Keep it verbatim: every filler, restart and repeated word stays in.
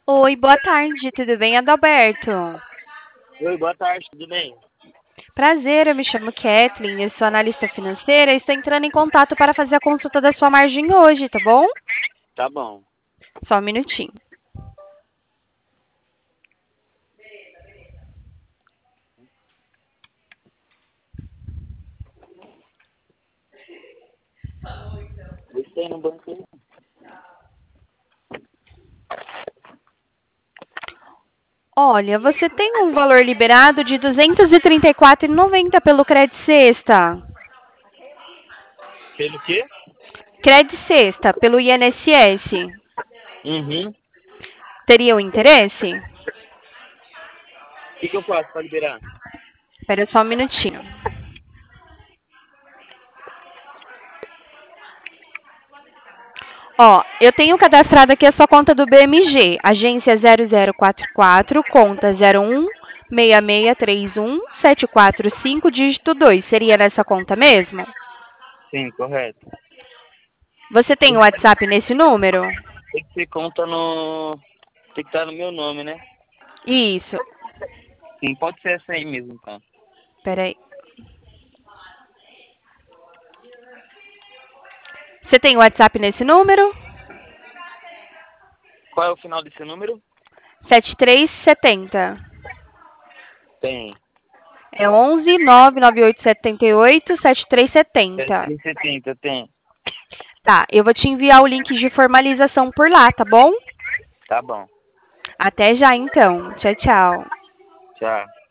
Oi, boa tarde, tudo bem, Adalberto? Oi, boa tarde, tudo bem? Prazer, eu me chamo Kathleen, eu sou analista financeira e estou entrando em contato para fazer a consulta da sua margem hoje, tá bom? Tá bom. Só um minutinho. Deixa aí no banco aí. Olha, você tem um valor liberado de duzentos e trinta e quatro reais e noventa centavos pelo Credit Sexta. Pelo quê? Credit Sexta, pelo I N S S. Uhum. Teria o interesse? O que, que eu faço pra liberar? Espera só um minutinho. Ó, eu tenho cadastrado aqui a sua conta do B M G, agência zero zero quatro quatro, conta zero um seis seis três um sete quatro cinco, dígito dois. Seria nessa conta mesmo? Sim, correto. Você tem o WhatsApp nesse número? Tem que ser conta no... Tem que estar no meu nome, né? Isso. Sim, pode ser essa aí mesmo, então. Peraí. Você tem o WhatsApp nesse número? Qual é o final desse número? sete três sete zero. Tem. É onze nove nove oito sete oito sete três sete zero. sete mil e setenta, tem. Tá, eu vou te enviar o link de formalização por lá, tá bom? Tá bom. Até já então. Tchau, tchau. Tchau.